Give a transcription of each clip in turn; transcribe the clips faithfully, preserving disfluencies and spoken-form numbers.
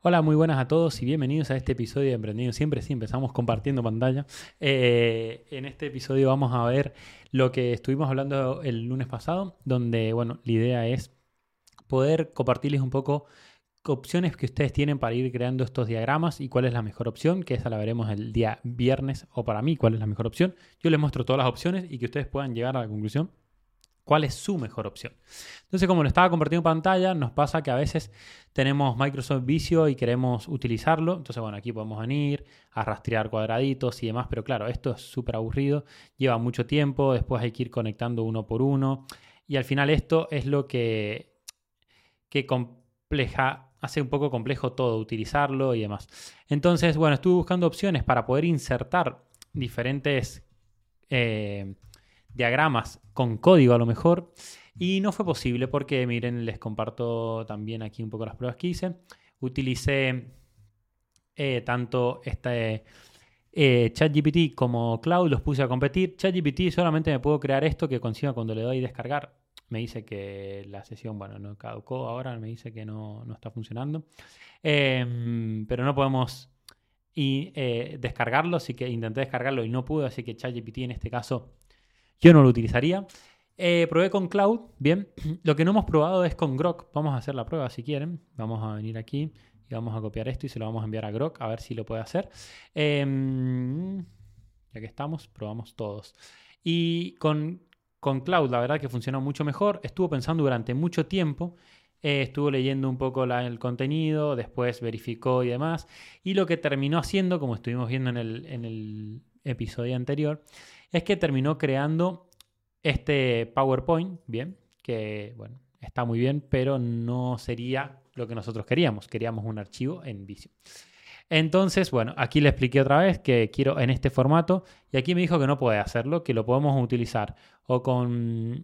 Hola, muy buenas a todos y bienvenidos a este episodio de Emprendiendo Siempre. Sí, empezamos compartiendo pantalla. Eh, en este episodio vamos a ver lo que estuvimos hablando el lunes pasado, donde, bueno, la idea es poder compartirles un poco opciones que ustedes tienen para ir creando estos diagramas y cuál es la mejor opción, que esa la veremos el día viernes, o para mí, cuál es la mejor opción. Yo les muestro todas las opciones y que ustedes puedan llegar a la conclusión cuál es su mejor opción. Entonces, como lo estaba compartiendo en pantalla, nos pasa que a veces tenemos Microsoft Visio y queremos utilizarlo. Entonces, bueno, aquí podemos venir a rastrear cuadraditos y demás, pero claro, esto es súper aburrido, lleva mucho tiempo, después hay que ir conectando uno por uno y al final esto es lo que, que compleja, hace un poco complejo todo, utilizarlo y demás. Entonces, bueno, estuve buscando opciones para poder insertar diferentes eh, diagramas con código a lo mejor, y no fue posible porque, miren, les comparto también aquí un poco las pruebas que hice. Utilicé eh, tanto este eh, ChatGPT como Cloud, los puse a competir. ChatGPT solamente me puedo crear esto que consiga cuando le doy descargar. Me dice que la sesión, bueno, no caducó ahora, me dice que no, no está funcionando. Eh, pero no podemos y, eh, descargarlo, así que intenté descargarlo y no pude, así que ChatGPT en este caso yo no lo utilizaría. Eh, probé con Cloud, bien. Lo que no hemos probado es con Grok. Vamos a hacer la prueba si quieren. Vamos a venir aquí y vamos a copiar esto y se lo vamos a enviar a Grok a ver si lo puede hacer. Eh, ya que estamos, probamos todos. Y con, con Cloud, la verdad que funcionó mucho mejor. Estuvo pensando durante mucho tiempo. Eh, estuvo leyendo un poco la, el contenido, después verificó y demás. Y lo que terminó haciendo, como estuvimos viendo en el, en el episodio anterior, es que terminó creando este PowerPoint, bien, que bueno, está muy bien, pero no sería lo que nosotros queríamos. Queríamos un archivo en Visio. Entonces, bueno, aquí le expliqué otra vez que quiero en este formato y aquí me dijo que no puede hacerlo, que lo podemos utilizar o con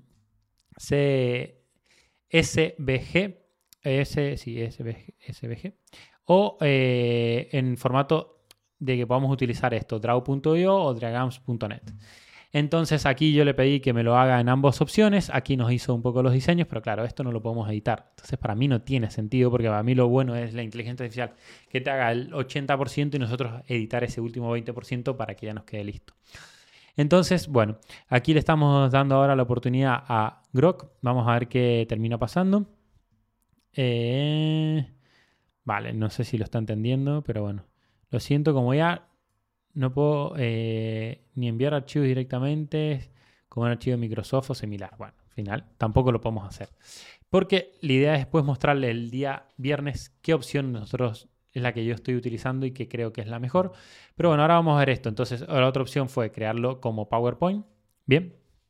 C S V G, S, sí, S V G, S V G o eh, en formato de que podamos utilizar esto, draw punto io o dragams punto net. Entonces aquí yo le pedí que me lo haga en ambas opciones. Aquí nos hizo un poco los diseños, pero claro, esto no lo podemos editar. Entonces para mí no tiene sentido porque para mí lo bueno es la inteligencia artificial que te haga el ochenta por ciento y nosotros editar ese último veinte por ciento para que ya nos quede listo. Entonces, bueno, aquí le estamos dando ahora la oportunidad a Grok. Vamos a ver qué termina pasando. Eh, vale, no sé si lo está entendiendo, pero bueno. Lo siento, como ya no puedo eh, ni enviar archivos directamente como un archivo de Microsoft o similar. Bueno, al final tampoco lo podemos hacer. Porque la idea es después mostrarle el día viernes qué opción nosotros es la que yo estoy utilizando y que creo que es la mejor. Pero bueno, ahora vamos a ver esto. Entonces, la otra opción fue crearlo como PowerPoint. Bien.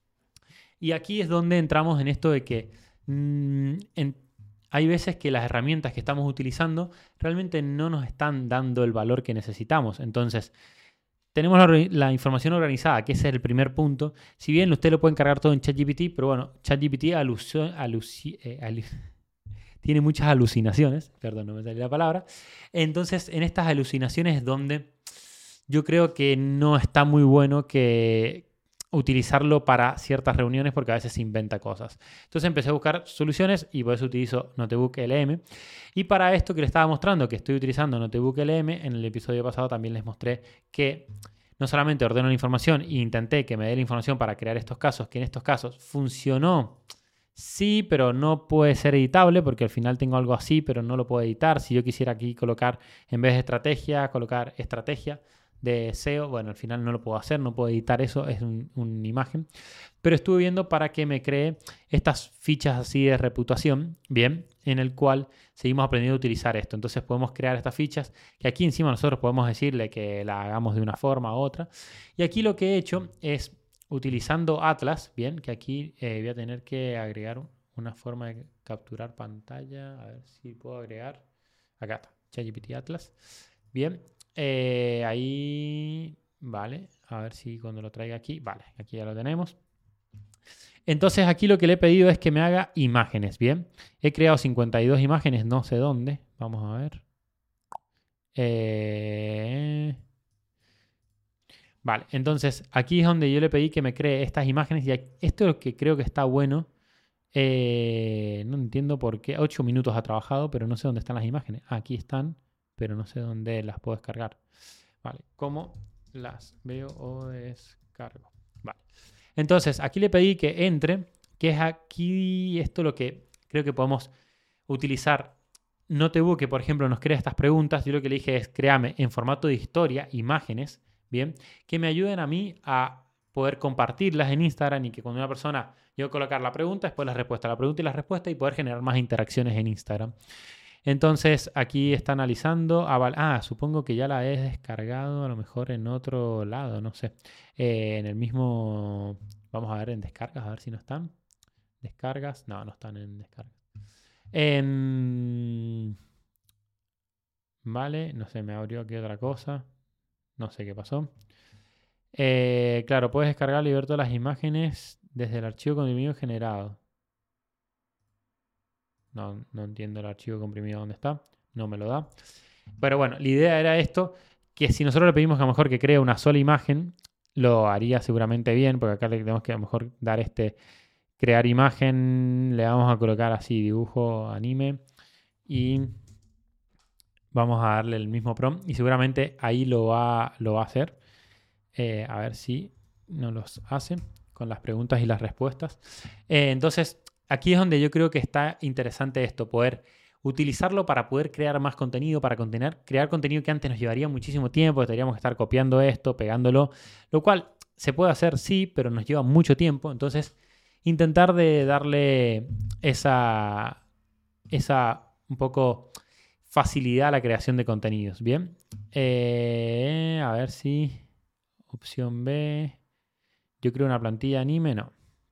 Y aquí es donde entramos en esto de que mmm, en, hay veces que las herramientas que estamos utilizando realmente no nos están dando el valor que necesitamos. Entonces, tenemos la, la información organizada, que ese es el primer punto. Si bien usted lo puede encargar todo en ChatGPT, pero bueno, ChatGPT alucio, aluci, eh, alu, tiene muchas alucinaciones, perdón, no me salió la palabra. Entonces, en estas alucinaciones es donde yo creo que no está muy bueno que utilizarlo para ciertas reuniones porque a veces se inventa cosas. Entonces empecé a buscar soluciones y por eso utilizo Notebook L M. Y para esto que les estaba mostrando que estoy utilizando Notebook L M, en el episodio pasado también les mostré que no solamente ordeno la información e intenté que me dé la información para crear estos casos, que en estos casos funcionó. Sí, pero no puede ser editable porque al final tengo algo así, pero no lo puedo editar. Si yo quisiera aquí colocar, en vez de estrategia, colocar estrategia de S E O, bueno, al final no lo puedo hacer, no puedo editar eso, es un, una imagen. Pero estuve viendo para que me cree estas fichas así de reputación, bien, en el cual seguimos aprendiendo a utilizar esto. Entonces podemos crear estas fichas que aquí encima nosotros podemos decirle que la hagamos de una forma u otra. Y aquí lo que he hecho es utilizando Atlas, bien, que aquí eh, voy a tener que agregar una forma de capturar pantalla. A ver si puedo agregar. Acá está, ChatGPT Atlas. Bien, eh, ahí, vale, a ver si cuando lo traiga aquí, vale, aquí ya lo tenemos. Entonces aquí lo que le he pedido es que me haga imágenes, bien. He creado cincuenta y dos imágenes, no sé dónde, vamos a ver. Eh... Vale, entonces aquí es donde yo le pedí que me cree estas imágenes y esto es lo que creo que está bueno. Eh, no entiendo por qué. ocho minutos ha trabajado, pero no sé dónde están las imágenes. Aquí están. pero no sé dónde las puedo descargar. Vale, ¿cómo las veo o descargo? Vale. Entonces, aquí le pedí que entre, que es aquí esto lo que creo que podemos utilizar. Notebook que, por ejemplo, nos crea estas preguntas. Yo lo que le dije es créame en formato de historia, imágenes, ¿bien? Que me ayuden a mí a poder compartirlas en Instagram y que cuando una persona, yo colocar la pregunta, después la respuesta, la pregunta y la respuesta y poder generar más interacciones en Instagram. Entonces, aquí está analizando. Ah, supongo que ya la he descargado a lo mejor en otro lado, no sé. Eh, en el mismo... Vamos a ver en descargas, a ver si no están. Descargas. No, no están en descargas. En... Vale, no sé, me abrió aquí otra cosa. No sé qué pasó. Eh, claro, puedes descargar y ver todas las imágenes desde el archivo comprimido generado. No, no entiendo el archivo comprimido dónde está. No me lo da. Pero bueno, la idea era esto, que si nosotros le pedimos que a lo mejor que cree una sola imagen, lo haría seguramente bien, porque acá le tenemos que a lo mejor dar este crear imagen, le vamos a colocar así dibujo anime y vamos a darle el mismo prompt y seguramente ahí lo va, lo va a hacer. Eh, a ver si nos los hace con las preguntas y las respuestas. Eh, entonces, aquí es donde yo creo que está interesante esto, poder utilizarlo para poder crear más contenido, para contener, crear contenido que antes nos llevaría muchísimo tiempo, tendríamos que estar copiando esto, pegándolo, lo cual se puede hacer, sí, pero nos lleva mucho tiempo. Entonces, intentar de darle esa, esa un poco facilidad a la creación de contenidos. Bien, eh, a ver si... Opción B. Yo creo una plantilla anime, no.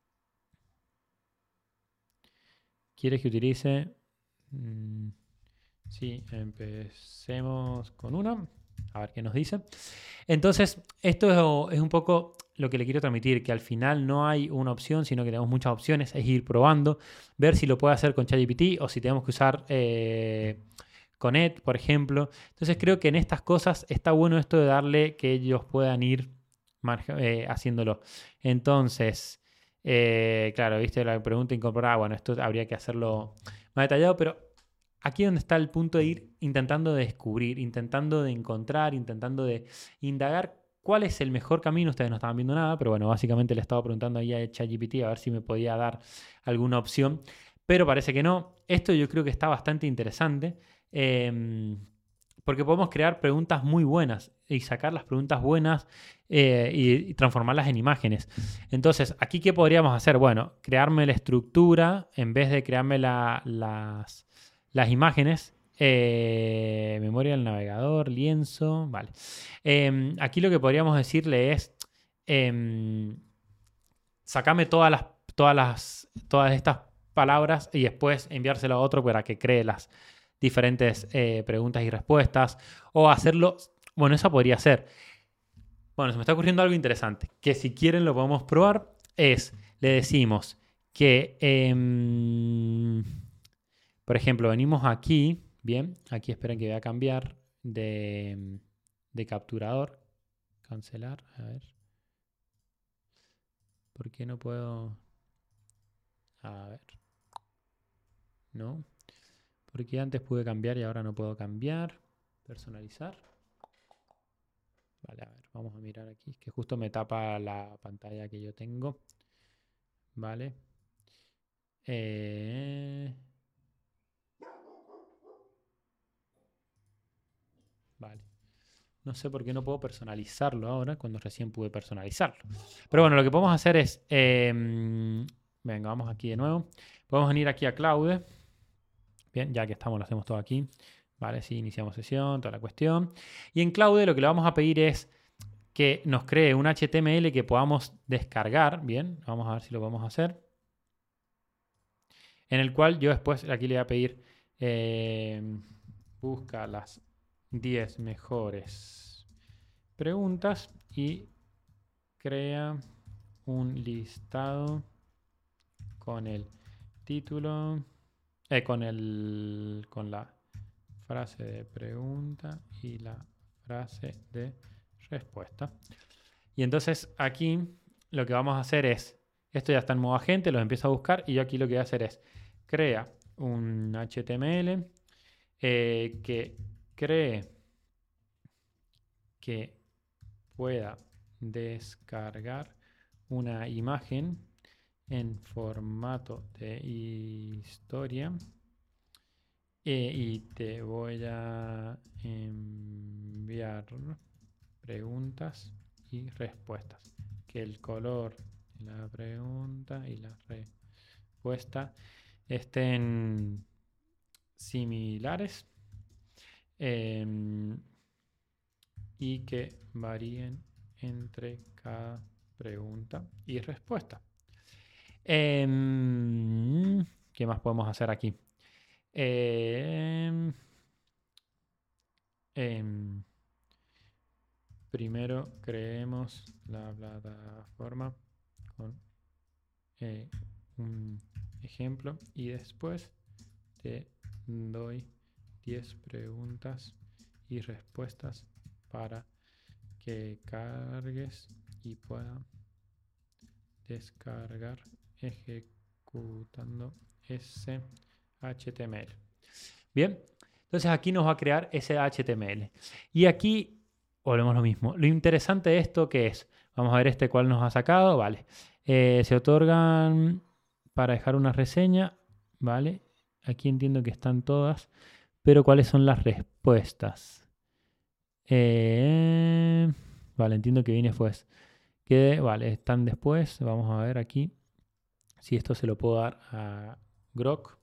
¿Quieres que utilice? Mm, sí, empecemos con una. A ver qué nos dice. Entonces, esto es, es un poco lo que le quiero transmitir, que al final no hay una opción, sino que tenemos muchas opciones, es ir probando, ver si lo puede hacer con ChatGPT o si tenemos que usar eh, Conet, por ejemplo. Entonces, creo que en estas cosas está bueno esto de darle que ellos puedan ir eh, haciéndolo. Entonces, eh, claro, viste la pregunta incorporada. Bueno, esto habría que hacerlo más detallado, pero aquí es donde está el punto de ir intentando de descubrir, intentando de encontrar, intentando de indagar cuál es el mejor camino. Ustedes no estaban viendo nada, pero bueno, básicamente le estaba preguntando ahí a ChatGPT a ver si me podía dar alguna opción, pero parece que no. Esto yo creo que está bastante interesante. Eh, porque podemos crear preguntas muy buenas y sacar las preguntas buenas eh, y, y transformarlas en imágenes. Entonces, ¿aquí qué podríamos hacer? Bueno, crearme la estructura en vez de crearme la, las, las imágenes. Eh, memoria del navegador, lienzo, vale. Eh, aquí lo que podríamos decirle es eh, sacame todas las, todas las, todas estas palabras y después enviárselo a otro para que cree las diferentes eh, preguntas y respuestas, o hacerlo, bueno, eso podría ser. Bueno, se me está ocurriendo algo interesante, que si quieren lo podemos probar, es, le decimos que, eh, por ejemplo, venimos aquí, bien, aquí esperen que voy a cambiar de, de capturador, cancelar, a ver, ¿por qué no puedo? A ver, no, porque antes pude cambiar y ahora no puedo cambiar. Personalizar. Vale, a ver, vamos a mirar aquí. Que justo me tapa la pantalla que yo tengo. Vale. Eh... Vale. No sé por qué no puedo personalizarlo ahora cuando recién pude personalizarlo. Pero bueno, lo que podemos hacer es... Eh... Venga, vamos aquí de nuevo. Podemos venir aquí a Claude. Bien, ya que estamos, lo hacemos todo aquí. Vale, sí, iniciamos sesión, toda la cuestión. Y en Claude lo que le vamos a pedir es que nos cree un H T M L que podamos descargar. Bien, vamos a ver si lo podemos hacer. En el cual yo después aquí le voy a pedir eh, busca las diez mejores preguntas y crea un listado con el título, eh, con el con la frase de pregunta y la frase de respuesta. Y entonces aquí lo que vamos a hacer es, esto ya está en modo agente, lo empiezo a buscar y yo aquí lo que voy a hacer es crea un H T M L eh, que cree que pueda descargar una imagen en formato de historia eh, y te voy a enviar preguntas y respuestas. Que el color de la pregunta y la respuesta estén similares eh, y que varíen entre cada pregunta y respuesta. Eh, ¿Qué más podemos hacer aquí? Eh, eh, primero creemos la plataforma con eh, un ejemplo y después te doy diez preguntas y respuestas para que cargues y pueda descargar ejecutando ese H T M L. Bien, entonces aquí nos va a crear ese H T M L. Y aquí volvemos a lo mismo. Lo interesante de esto que es, vamos a ver este cuál nos ha sacado, vale. Eh, se otorgan para dejar una reseña, vale. Aquí entiendo que están todas, pero ¿cuáles son las respuestas? Eh, vale, entiendo que viene después. Que, vale, están después. Vamos a ver aquí si esto se lo puedo dar a Grok.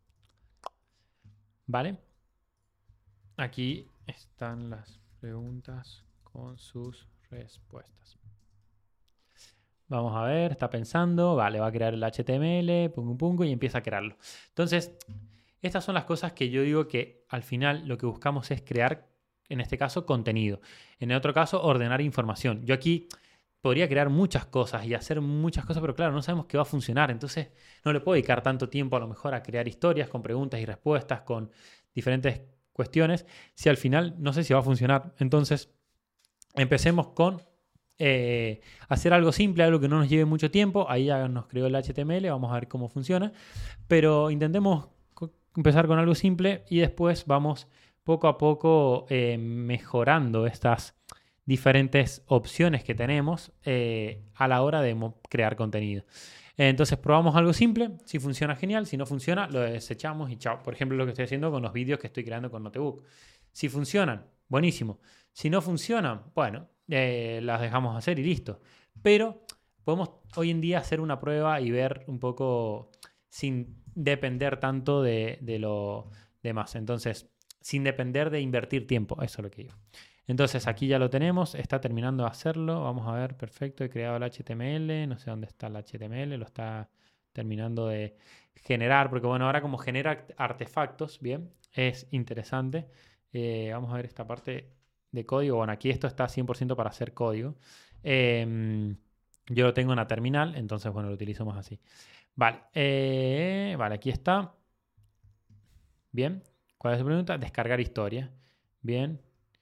Vale. Aquí están las preguntas con sus respuestas. Vamos a ver, está pensando. Vale, va a crear el H T M L, pungo, pungo, y empieza a crearlo. Entonces, estas son las cosas que yo digo que al final lo que buscamos es crear, en este caso, contenido. En el otro caso, ordenar información. Yo aquí podría crear muchas cosas y hacer muchas cosas, pero claro, no sabemos qué va a funcionar. Entonces, no le puedo dedicar tanto tiempo a lo mejor a crear historias con preguntas y respuestas, con diferentes cuestiones, si al final no sé si va a funcionar. Entonces, empecemos con eh, hacer algo simple, algo que no nos lleve mucho tiempo. Ahí ya nos creó el H T M L, vamos a ver cómo funciona. Pero intentemos empezar con algo simple y después vamos poco a poco eh, mejorando estas diferentes opciones que tenemos eh, a la hora de crear contenido. Entonces probamos algo simple, si funciona genial, si no funciona lo desechamos y chao. Por ejemplo, lo que estoy haciendo con los vídeos que estoy creando con Notebook. Si funcionan, buenísimo. Si no funcionan, bueno, eh, las dejamos hacer y listo. Pero podemos hoy en día hacer una prueba y ver un poco sin depender tanto de, de lo demás. Entonces, sin depender de invertir tiempo, eso es lo que digo. Entonces aquí ya lo tenemos, está terminando de hacerlo. Vamos a ver, perfecto, he creado el H T M L, no sé dónde está el H T M L, lo está terminando de generar, porque bueno, ahora como genera artefactos, bien, es interesante. Eh, vamos a ver esta parte de código. Bueno, aquí esto está cien por ciento para hacer código. Eh, yo lo tengo en la terminal, entonces bueno, lo utilizo más así. Vale, eh, vale, aquí está. Bien, ¿cuál es la pregunta? Descargar historia. Bien.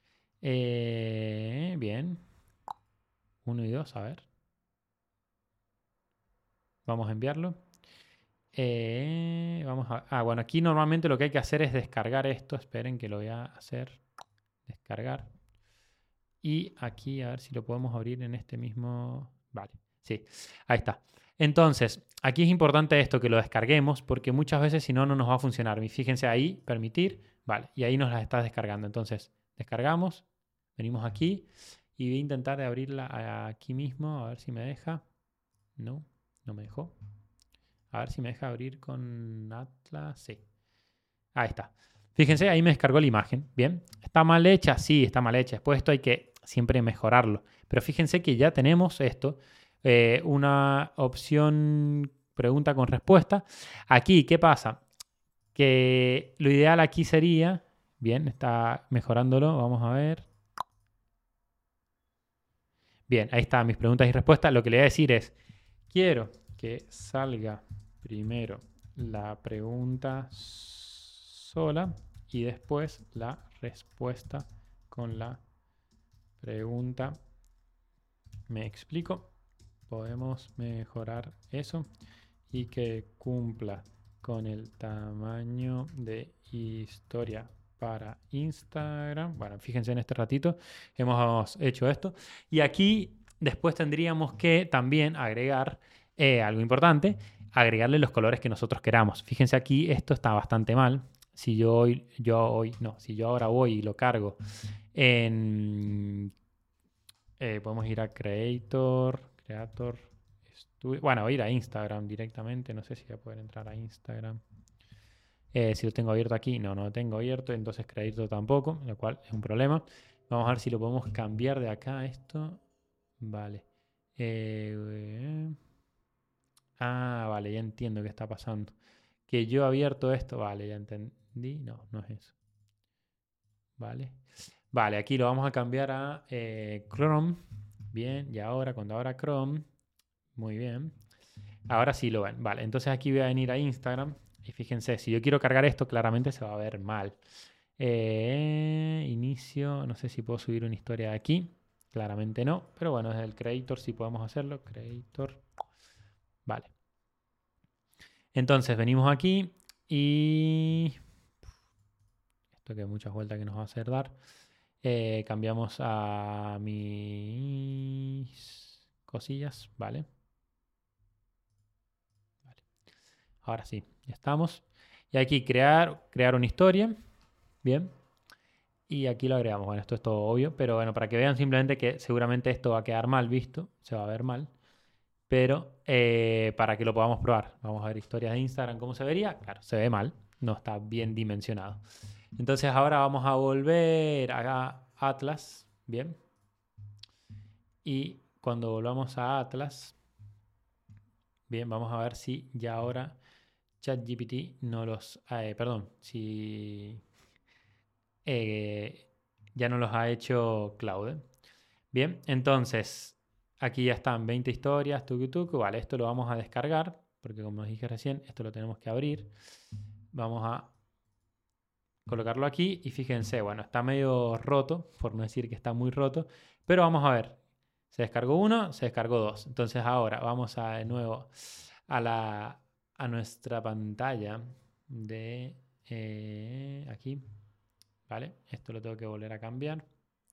Eh, bien. Uno y dos, a ver. Vamos a enviarlo. Eh, vamos a... Ah, bueno, aquí normalmente lo que hay que hacer es descargar esto. Esperen que lo voy a hacer. Descargar. Y aquí, a ver si lo podemos abrir en este mismo... Vale, sí, ahí está. Entonces, aquí es importante esto, que lo descarguemos, porque muchas veces si no, no nos va a funcionar. Y fíjense ahí, permitir, vale, y ahí nos la está descargando. Entonces, descargamos, venimos aquí y voy a intentar de abrirla aquí mismo, a ver si me deja. No, no me dejó. A ver si me deja abrir con Atlas, sí. Ahí está. Fíjense, ahí me descargó la imagen. Bien, ¿está mal hecha? Sí, está mal hecha. Después esto hay que siempre mejorarlo. Pero fíjense que ya tenemos esto. Eh, una opción pregunta con respuesta. Aquí, ¿qué pasa? Que lo ideal aquí sería... Bien, está mejorándolo. Vamos a ver. Bien, ahí están mis preguntas y respuestas. Lo que le voy a decir es, quiero que salga primero la pregunta sola y después la respuesta con la pregunta. ¿Me explico? Podemos mejorar eso y que cumpla con el tamaño de historia para Instagram. Bueno, fíjense en este ratito hemos hecho esto. Y aquí después tendríamos que también agregar eh, algo importante, agregarle los colores que nosotros queramos. Fíjense aquí, esto está bastante mal. Si yo hoy, yo hoy, no, si yo ahora voy y lo cargo en, eh, podemos ir a Creator, Creator, Studio. Bueno, voy a ir a Instagram directamente. No sé si voy a poder entrar a Instagram. Eh, si lo tengo abierto aquí, no, no lo tengo abierto, entonces crédito tampoco, lo cual es un problema. Vamos a ver si lo podemos cambiar de acá a esto. Vale. Eh, ah, vale, ya entiendo qué está pasando. Que yo he abierto esto, vale, ya entendí. No, no es eso. Vale. Vale, aquí lo vamos a cambiar a eh, Chrome. Bien, y ahora, cuando abra Chrome, muy bien. Ahora sí lo ven. Vale, entonces aquí voy a venir a Instagram. Y fíjense, si yo quiero cargar esto, claramente se va a ver mal. Eh, inicio, no sé si puedo subir una historia de aquí. Claramente no, pero bueno, desde el Creator sí podemos hacerlo. Creator. Vale. Entonces venimos aquí y... Esto que hay muchas vueltas que nos va a hacer dar. Eh, cambiamos a mis cosillas, ¿vale? Vale. Ahora sí, ya estamos. Y aquí crear, crear una historia. Bien. Y aquí lo agregamos. Bueno, esto es todo obvio, pero bueno, para que vean simplemente que seguramente esto va a quedar mal visto, se va a ver mal, pero eh, para que lo podamos probar. Vamos a ver historias de Instagram, ¿cómo se vería? Claro, se ve mal, no está bien dimensionado. Entonces ahora vamos a volver a Atlas, bien. Y cuando volvamos a Atlas, bien, vamos a ver si ya ahora ChatGPT no los... eh, perdón, si... eh, ya no los ha hecho Claude. Bien, entonces aquí ya están veinte historias, tucu tucu. Vale, esto lo vamos a descargar, porque como os dije recién, esto lo tenemos que abrir. Vamos a colocarlo aquí y fíjense, bueno, está medio roto, por no decir que está muy roto, pero vamos a ver. Se descargó uno, se descargó dos. Entonces ahora vamos a, de nuevo a, la, a nuestra pantalla de eh, aquí. Vale, esto lo tengo que volver a cambiar.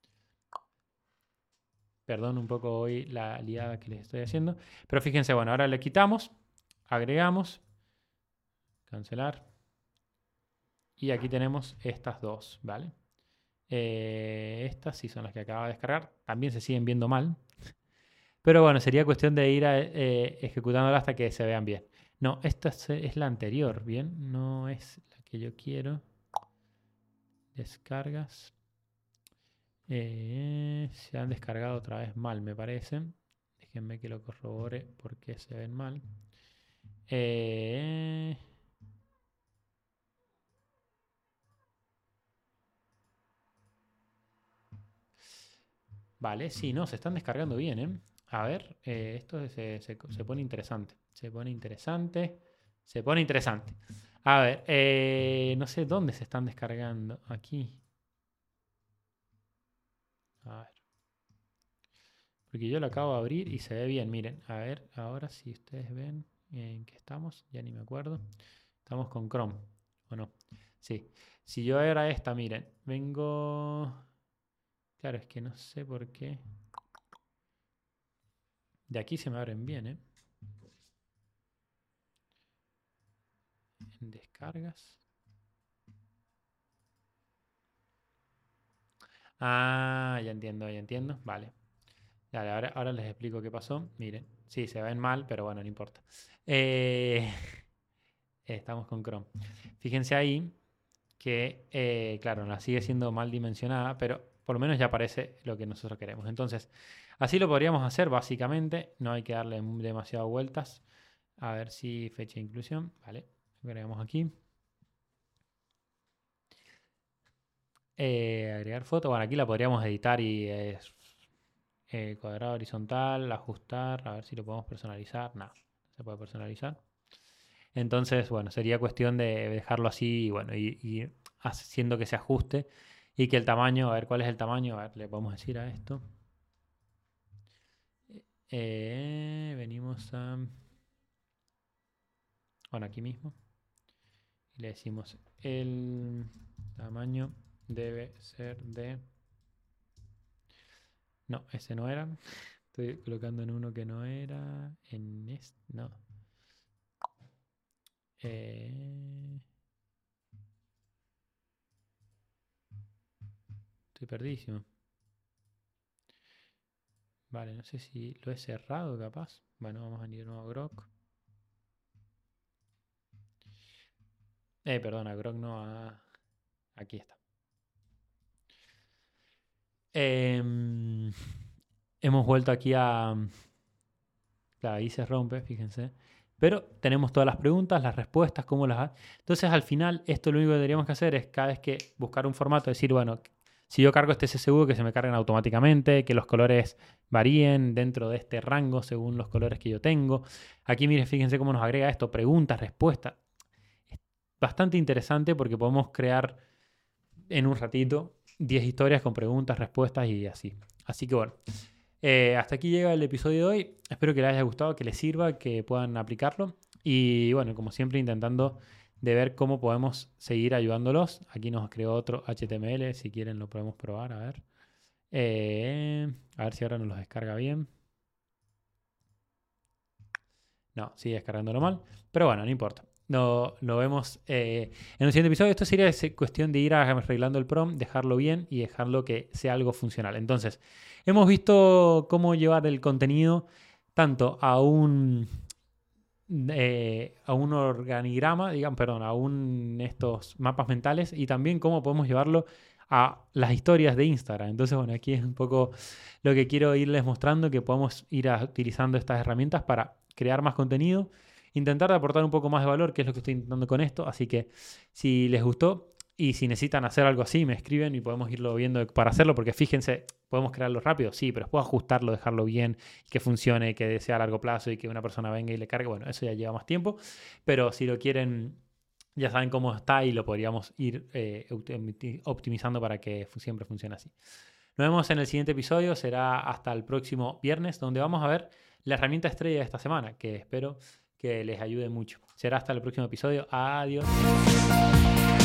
Perdón un poco hoy la liada que les estoy haciendo. Pero fíjense, bueno, ahora le quitamos, agregamos, cancelar. Y aquí tenemos estas dos, ¿vale? Eh, estas sí son las que acabo de descargar. También se siguen viendo mal. Pero bueno, sería cuestión de ir a, eh, ejecutándola hasta que se vean bien. No, esta es, es la anterior, ¿bien? No es la que yo quiero. Descargas. Eh, se han descargado otra vez mal, me parece. Déjenme que lo corrobore porque se ven mal. Eh, vale, sí, no, se están descargando bien, ¿eh? A ver, eh, esto se, se- se pone interesante. Se pone interesante. Se pone interesante. A ver, eh, no sé dónde se están descargando. Aquí. A ver. Porque yo lo acabo de abrir y se ve bien. Miren, a ver, ahora si ustedes ven en qué estamos, ya ni me acuerdo. Estamos con Chrome, ¿o no? Sí. Si yo era esta, miren, vengo... Claro, es que no sé por qué. De aquí se me abren bien, ¿eh? En descargas. Ah, ya entiendo, ya entiendo. Vale. Dale, ahora, ahora les explico qué pasó. Miren, sí, se ven mal, pero bueno, no importa. Eh, estamos con Chrome. Fíjense ahí que, eh, claro, la sigue siendo mal dimensionada, pero por lo menos ya aparece lo que nosotros queremos. Entonces, así lo podríamos hacer básicamente. No hay que darle demasiadas vueltas. A ver si fecha de inclusión. Vale, agregamos aquí. Eh, agregar foto. Bueno, aquí la podríamos editar y es eh, cuadrado horizontal, ajustar, a ver si lo podemos personalizar. No, no se puede personalizar. Entonces, bueno, sería cuestión de dejarlo así y bueno, y, y haciendo que se ajuste y que el tamaño, a ver cuál es el tamaño, a ver, le podemos decir a esto. Eh, venimos a, bueno, aquí mismo, y le decimos el Tamaño debe ser de... No, ese no era. Estoy colocando en uno que no era. En este... No. Eh... Estoy perdidísimo. Vale, no sé si lo he cerrado capaz. Bueno, vamos a ir de nuevo a Grok. Eh, perdón, a Grok no, a... Aquí está. Eh, hemos vuelto aquí a... Claro, ahí se rompe, fíjense. Pero tenemos todas las preguntas, las respuestas, cómo las... Entonces, al final, esto lo único que tendríamos que hacer es cada vez que buscar un formato, decir, bueno, si yo cargo este C S V, que se me carguen automáticamente, que los colores varíen dentro de este rango según los colores que yo tengo. Aquí, miren, fíjense cómo nos agrega esto, preguntas, respuestas. Es bastante interesante porque podemos crear en un ratito diez historias con preguntas, respuestas y así. Así que bueno, eh, hasta aquí llega el episodio de hoy. Espero que les haya gustado, que les sirva, que puedan aplicarlo. Y bueno, como siempre, intentando de ver cómo podemos seguir ayudándolos. Aquí nos creó otro H T M L, si quieren lo podemos probar, a ver. Eh, a ver si ahora nos los descarga bien. No, sigue descargándolo mal. Pero bueno, no importa. Lo, lo vemos eh, en el siguiente episodio. Esto sería cuestión de ir arreglando el prompt, dejarlo bien y dejarlo que sea algo funcional. Entonces, hemos visto cómo llevar el contenido tanto a un, eh, a un organigrama, digamos, perdón, a un estos mapas mentales y también cómo podemos llevarlo a las historias de Instagram. Entonces, bueno, aquí es un poco lo que quiero irles mostrando, que podemos ir a, utilizando estas herramientas para crear más contenido, intentar aportar un poco más de valor, que es lo que estoy intentando con esto. Así que si les gustó y si necesitan hacer algo así, me escriben y podemos irlo viendo para hacerlo, porque fíjense, podemos crearlo rápido, sí, pero puedo ajustarlo, dejarlo bien, que funcione, que sea a largo plazo y que una persona venga y le cargue. Bueno, eso ya lleva más tiempo, pero si lo quieren, ya saben cómo está y lo podríamos ir eh, optimizando para que siempre funcione así. Nos vemos en el siguiente episodio, será hasta el próximo viernes, donde vamos a ver la herramienta estrella de esta semana, que espero que les ayude mucho. Será hasta el próximo episodio. Adiós.